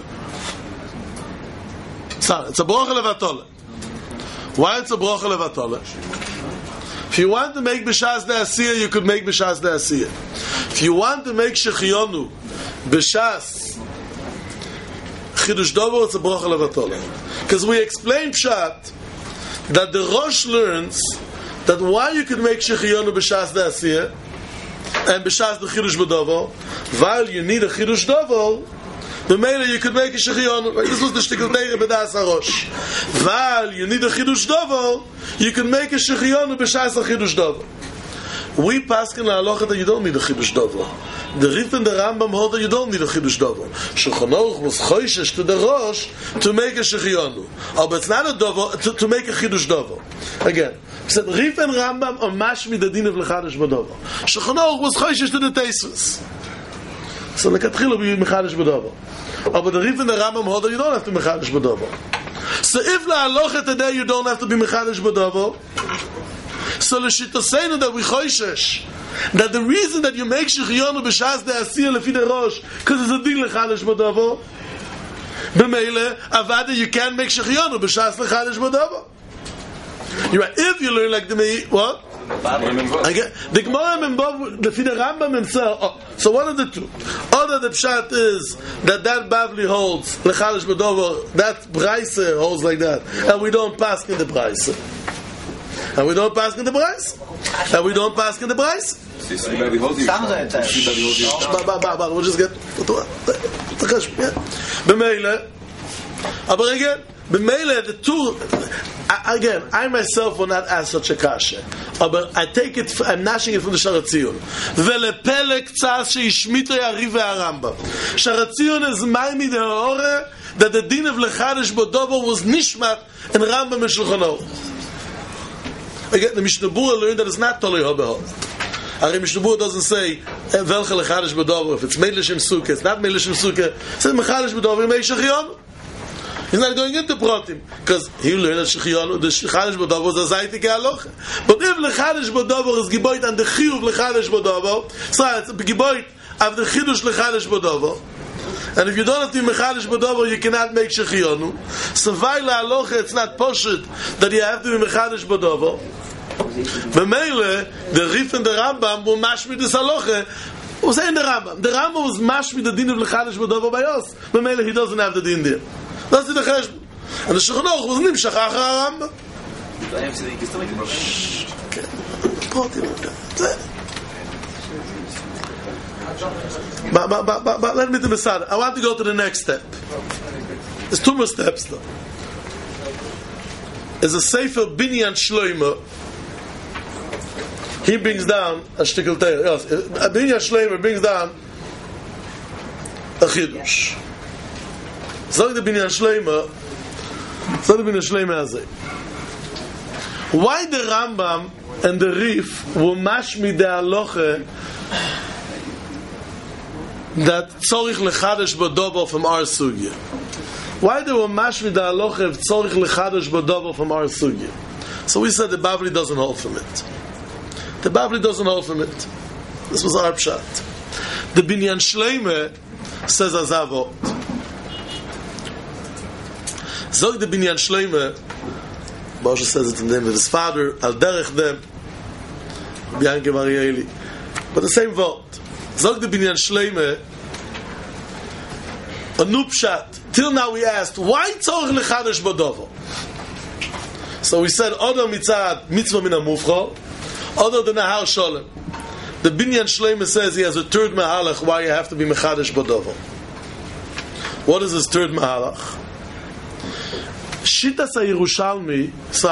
Sorry, it's a brocha levatole. Why it's a brocha levatole? If you want to make B'Shas Da'asiyah, you could make B'Shas Da'asiyah. If you want to make Shechiyonu B'Shas Chidush Dovo, it's a brocha levatole. Because we explained Pshat that the Rosh learns that why you could make Shechiyonu B'Shas Da'asiyah and B'Shas the Chidush B'Dovo, while you need a Chidush Dovo, the mele you could make a shechiyonu. This was the shtickle teire b'das harosh. While you need a chidush dovo, you can make a shechiyonu b'shas a chidush dovo. We paskin la'alocha that you don't need a chidush dovo. The Rif and the Rambam hold that you don't need a chidush dovo. Shulchan Aruch was choishesh to the rosh to make a shechiyonu. But it's not a dovo to make a chidush dovo. Again, we said Rif and Rambam are mashmi the din of lechadesh b'dovo. Shulchan Aruch was choishesh to the teisvus. So lekatchila be mechadesh b'dovo. But the Rif and the Rambam hold that you don't have to be mechadesh b'dovo. So if la'alocha today you don't have to be mechadesh b'dovo, so l'shitoseinu that we choishesh that the reason that you make shechiyonu b'shas da'asiyah lefi the rosh because it's a din lechadesh b'dovo, b'meile avada you can't make shechiyonu b'shas lechadesh b'dovo. You're right. If you learn like the what? Again, the Gemara Membov, the Rambam himself. So one of the two. Other the pshat is that Bavli holds lechadesh b'dovo. That Braise holds like that, and we don't pass in the Braise. And we don't pass in the Braise. And we don't pass in the Braise. We'll just get the cheshbon. B'meile. But again, b'meile the two. Again, I myself will not ask such a kasha, but I take it. I'm nashing it from the Sharatzion. Ve'lepele k'tzas she'ishmito yariv ve'arambam. Sharatzion is maimi de'ore that the din of lechadesh b'dovo was nishmat in Rambam and Shulchan Aruch. Again, the Mishnah Berurah learned that it's not tolei ho. Ari Mishnah Berurah doesn't say velcha lechadesh b'dovo if it's made l'shem sukkah. It's not made l'shem sukkah. It says mechadesh b'dovo you make shechiyonu. He's not going into pratim because he learned that shechiyonu the lechadesh b'dovo was a zaytik halacha. But if lechadesh b'dovo is giboit and the chiyuv lechadesh b'dovo, so it's giboit of the chidush lechadesh b'dovo. And if you don't have to be mechadesh b'dovo, you cannot make shechiyonu. So vayla halacha, it's not poshut that you have to be mechadesh b'dovo. B'meile, the Rif and the Rambam will mashmi this halacha. Was saying the Rambam. The Rambam was mashmi the din of lechadesh b'dovo by us. B'meile, he doesn't have the din there. That's the cheshbon. And the Shulchan Aruch was nimshach achar Rambam. But let me do Masada. I want to go to the next step. There's two more steps though. There's a Sefer Binyan Shloimo. He brings down a shtickle teir. Yes, Binyan Shloimo brings down a chidush. Zog the Binyan Shloimo Azeh. Why the Rambam and the Rif were mashmi the halacha that tzorich lechadesh b'dovo from our sugya? Why they were mashmi the halacha of tzorich lechadesh b'dovo from our sugya? So we said the Bavli doesn't hold from it. The Bavli doesn't hold from it. This was our pshat. The Binyan Shloimo says azavot. Zog the Binyan Shloimo, Moshe says it in the name of his father, al derech dem, Bianca Marieli. But the same word. Zog the Binyan Shloimo, a new pshat. Till now we asked, why tzorich lechadesh b'dovo? So we said, Odo mitzad mitzvah min hamufcho, Odo the Nahar Sholem. The Binyan Shleima says he has a third mahalach why you have to be Mechadesh Bodovo. What is his third mahalach? Shitas HaYerushalmi,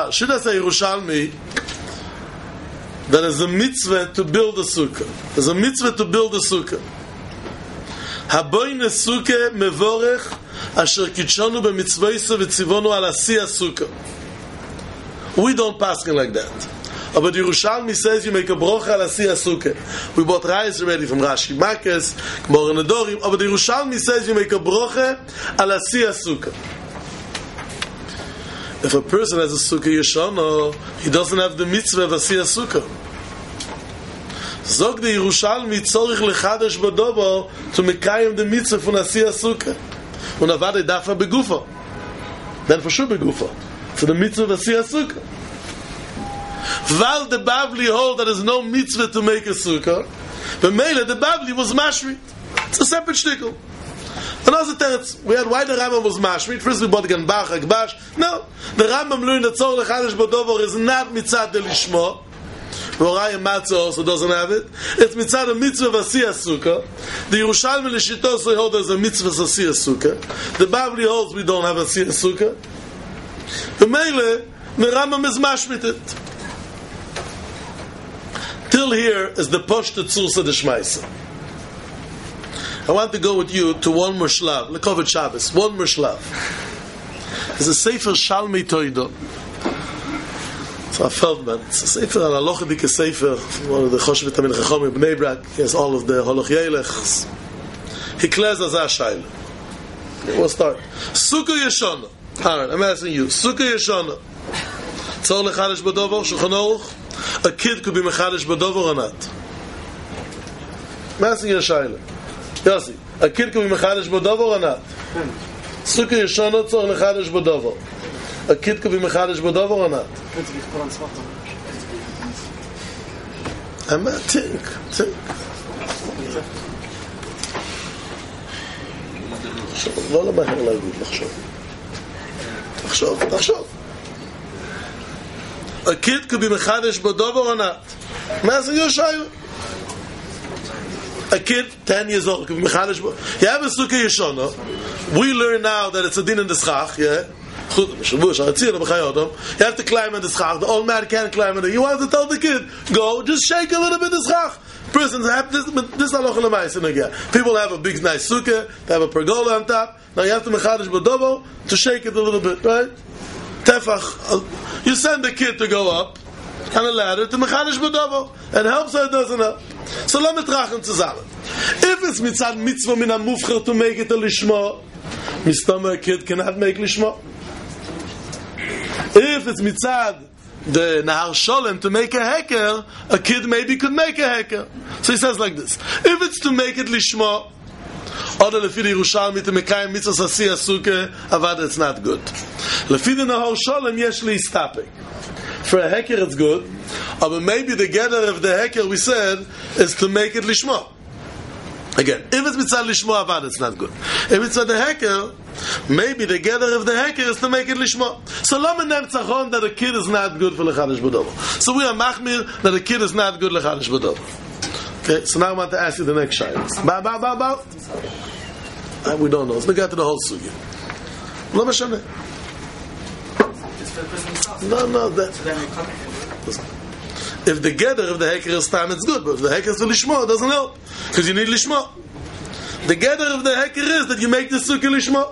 there is a mitzvah to build a sukkah. There's a mitzvah to build a sukkah. Haboyne sukkah mevorech asher kitshonu b'mitzvayso v'tzivonu al asiyah sukkah. We don't pass like that. But Yerushalmi says you make a brocha al asiyah sukkah. We bought rice already from Rashi Makes, Gemara Nedorim. But Yerushalmi says you make a brocha al asiyah sukkah. If a person has a sukkah yeshana, he doesn't have the mitzvah of asiyah sukkah. Zog the Yerushalmi tzorich lechadesh bodovo to mekayim the mitzvah from asiyah sukkah. When avade dafa begufa, then for sure begufa. For the mitzvah of asiyah sukkah. While the Bavli hold that there is no mitzvah to make a sukkah, but Mele, the Bavli was mashrit. It's a separate shtickle. Another teretz, we had why the Rambam was mashrit. First we bought again Bach, Akbash. No, the Rambam learned that Tzor Lechadesh Bodover is not mitzad de lishmo. Voraya Matzah also doesn't have it. It's mitzad a mitzvah of asiyah sukkah. The Yerushalmi Lishito so hold there's a mitzvah of asiyah sukkah. The Bavli holds we don't have asiyah sukkah. The Mele, the Rambam is mashrit it. Till here is the Poshta Tzursa D'Shmaisa. I want to go with you to one more shlav, Lekovit Shabbos, one more shlav. It's a Sefer Shalmei Toido. It's a Feldman. It's a Sefer, an Alochadik Sefer, one of the Choshev Tamil Chacham in Bnei Brak. He has all of the Holoch Yelech. He declares as a Shaila. We'll start. Sukkah Yeshana. Alright, I'm asking you. Sukkah Yeshana. Tzor Lechadesh Bodovo, Shulchan Aruch. A kid could be Mechadesh Bodovo or not. I'm asking you a Shaila. Yossi, a kid could be Mechadesh Bodovo or not? Sukkah Yeshana Tzor Lechadesh Bodovo. A kid could be Mechadesh Bodovo or not? I'm not think. לא למהר להגיד, לחשוב. A kid could be Mechadesh Bodovo or not? Master Yoshayu. A kid, 10 years old, could be Mechadesh Bodovo. You have a Sukkah Yeshana. We learn now that it's a din in the schach, yeah? You have to climb in the schach. The old man can't climb in it. You want to tell the kid, go, just shake a little bit the schach. Persons have this halacha l'maisa again. People have a big nice sukkah, they have a pergola on top. Now you have to Mechadesh Bodovo to shake it a little bit, right? Tefach. You send the kid to go up on a ladder to Mechadesh Bodovo. It helps or it doesn't help. So let me trachen zusammen. If it's mitzad mitzvah min ha-mufcher to make it a lishma, mistama a kid cannot make lishma. If it's mitzad the Nahar Sholem to make a heker, a kid maybe could make a heker. So he says like this: if it's to make it lishma, or lefi the Yerushalmi to mekayim mitzvah asiyah sukkah, avad it's not good. Lefi the Nahar Sholem yesh leistapek. For a heker it's good, but maybe the gather of the heker we said is to make it lishma. Again, if it's mitzvah lishma, avad it's not good. If it's the heker, maybe the gather of the heker is to make it lishma. So lo menem tzachon that a kid is not good for lechadesh bodovo. So we are machmir that a kid is not good lechadesh bodovo. Okay, so now I want to ask you the next shayla. We don't know. Let's get to the whole sugya. Lo meshane. No. If the gather of the heker is time, it's good. But if the heker is for lishma, it doesn't help. Because you need lishma. The gather of the heker is that you make the sukkah lishma.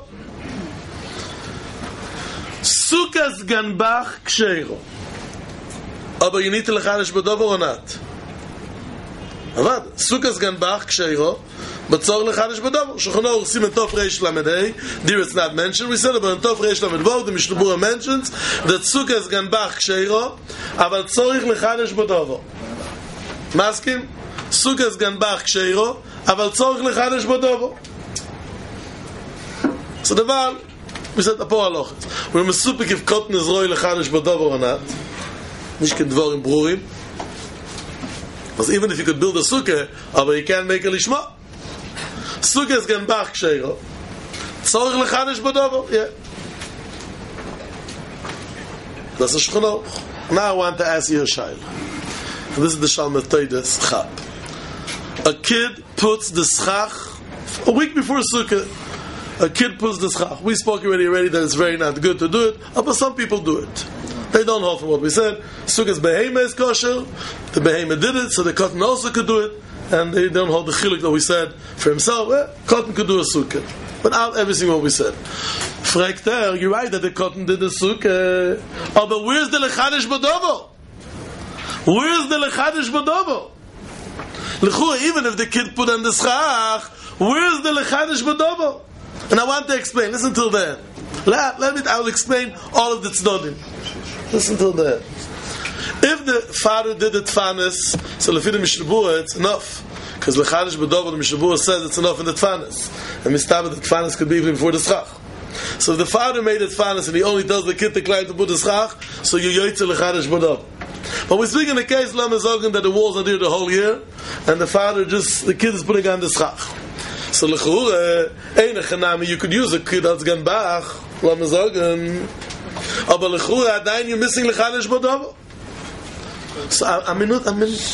Sukkah's ganbach ksheiro. But you need to lechadesh bodovo or not? Avad. Sukkah's ganbach ksheiro. But tzor lechadesh bodovo. Shulchan Aruch Siman Tov Reish Lamed Hey. There it's not mentioned. We said about Tov Reish Lamed Vav. The Mishnah Berurah mentions that sukkah's ganbach ksheiro. But tzorich lechadesh bodovo. Maskim? Sukkah's ganbach ksheiro. אבל צורך לחדש בדובו. So the Val, we said פה הלוחץ. We're מסופק if cotton is רוי לחדש בדובו or not. nicht כדבורים ברורים. Because even if you could build a sukkah, אבל you can't make a lishma. Sukkah is ganbach ksheiro. צורך לחדש בדובו. Yeah. That's a Shulchan Aruch. Now I want to ask you a shayla. This is the Shalmei Toides Chab. a kid puts the schach a week before Sukkah. A kid puts the schach. We spoke already that it's very not good to do it, but some people do it. They don't hold from what we said. Sukkah's behema is kosher. The behema did it, so the cotton also could do it, and they don't hold the chiluk that we said for himself. Cotton could do a sukkah, without everything what we said. Fragt you're right that the cotton did the sukkah. Oh, but where's the lechadish badovo? Where's the lechadish badovo? Even if the kid put on the schach, where's the lechadish badovo? And I want to explain. Listen till then. I'll explain all of the tznodim. Listen till then. If the father did the tfanis, so lefi the Mishnah Berurah, it's enough. Because lechadish badovo, the Mishnah Berurah says it's enough in the tfanis. And mistaba, the tfanis could be even before the schach. So if the father made it tfanis and he only tells the kid to climb to put the schach, so you yoytze lechadish badovo. But we speak in the case Lama Zogan that the walls are there the whole year, and the kid is putting on the schach. So lechura, ein echanami, you could use a kid that's gone bach, Lama Zogan. Aber lechura, adain you're missing lechadish badovo. So a minute.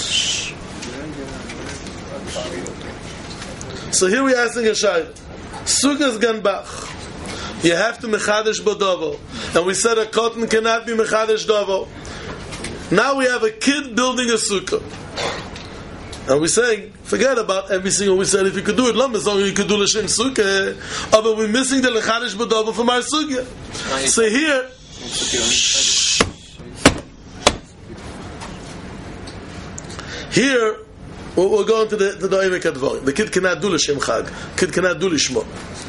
So here we are asking a shayla. Sukkah's gone bach. You have to mechadish badovo, and we said a cotton cannot be mechadish dovo. Now we have a kid building a sukkah. And we're saying, forget about everything we said. If you could do it, you could do l'shem sukkah. But we're missing the lechadish badovo from our sukkah. So here, we're going to the Oivek Advarim. The kid cannot do l'shem chag. Kid cannot do l'shmo.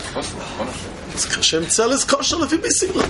Shem tzel is kosher lefi b'sigla.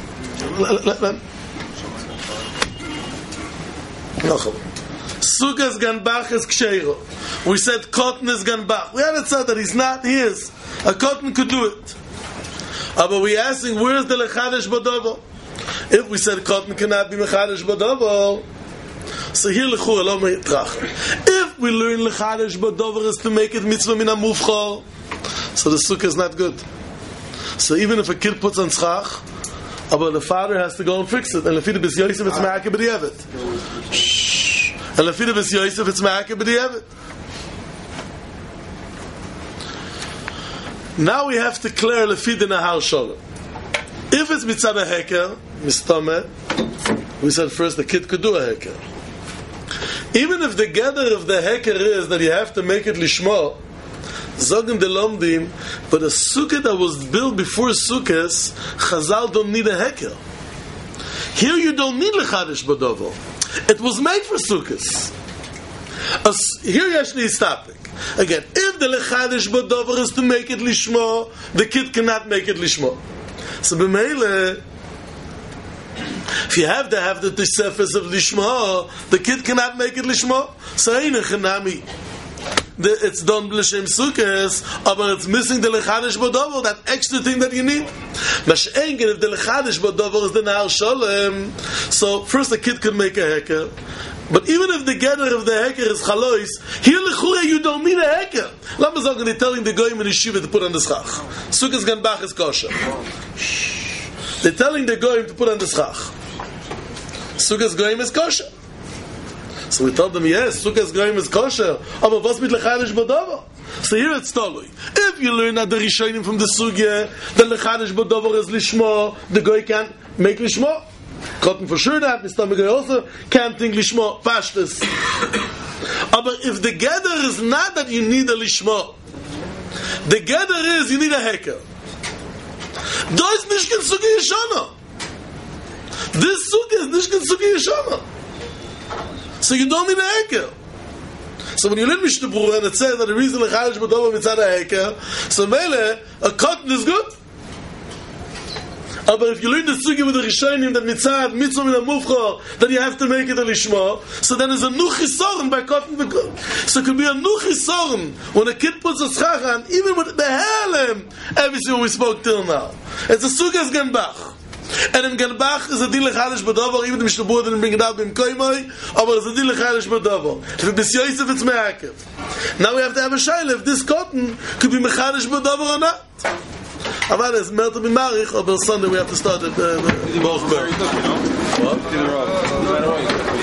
Sukkah's ganbach is ksheiro. We said cotton is ganbach. We haven't said that he's not. He is. A cotton could do it. But we're asking, where's the lechadish badovo? If we said cotton cannot be lechadish badovo, so here lechura lo meitrach. If we learn lechadish badovo is to make it mitzvah min hamufchor, so the sukkah is not good. So even if a kid puts on schach, but the father has to go and fix it. And lefi b'is Yosef it's ma'akeh b'di'evet. And lefi b'is Yosef it's ma'akeh b'di'evet. Now we have to clear lefi the nahar sholem. If it's mitzad a heker, mistameh, we said first the kid could do a heker. Even if the gather of the heker is that you have to make it lishmo, Zogim de Lomdim, but a sukkah that was built before sukkahs, Chazal don't need a heker. Here you don't need lechadish badovo. It was made for sukkahs. Here you actually is stopping. Again, if the lechadish badovo is to make it lishmo, the kid cannot make it lishmo. So b'meile, if you have to have the tisefes of lishmo, the kid cannot make it lishmo. So ein echanami. It's done b'l'shem sukkahs, but it's missing the lechadish badovo, that extra thing that you need. Mash'engen, if the lechadish badovo is the nahar sholem, so first the kid could make a heker, but even if the gather of the heker is chalois, here lechura you don't need a heker. Lama zogen, they're telling the goyim in yeshiva to put on the schach. Sukkah's ganbach is kosher. They're telling the goyim to put on the schach. Sukkah's goyim is kosher. So we told them, yes, Sukkah's Goyim is kosher. Aber was mit lechadish badovo? So here it's totally. If you learn that the Rishonim from the Sugya, the lechadish badovo is lishmo, the Goy can't make lishmo. Cotton for sure that, Mr. Goy also can't think lishmo, pashtas. But if the gather is not that you need a lishmo, the gather is you need a heker. Do is nishkin Sugya Yeshana. This Sugya is nishkin Sugya Yeshana. So you don't need a heker. So when you learn Mishnah Berurah and it says that the reason lechadish badovo mitzad a heker, so mele a cotton is good. But if you learn the sugya with the Rishonim that mitzad mitzvah min hamufchor that you have to make it a lishma, so then there's a nu chisoron by cotton. So it could be a nu chisoron when a kid puts a schach on, even with the helem, everything we spoke till now. It's a sugya's ganbach. And in Ganbach is a din lechadish badovo, even the Mishnah Berurah didn't bring it out in Koimoi, but it's a din lechadish badovo. If it's Yosef, it's me'akev. Now we have to have a shayla if this cotton could be mechadish badovo or not. Aval is mer to be marich, or Sunday we have to start at Bochberg. What?